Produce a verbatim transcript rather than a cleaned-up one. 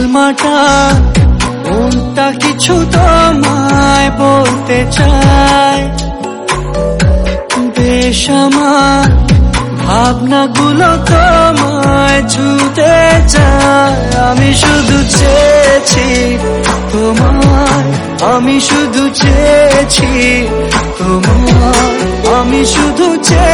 টালমাটা মনটা কিছু তোমায় বলতে চায়। বেশ আমার ভাবনাগুলো তোমায় ছুতে চায়। আমি শুধু চেয়েছি তোমায়, আমি শুধু চেয়েছি তোমায়, আমি শুধু চেয়েছি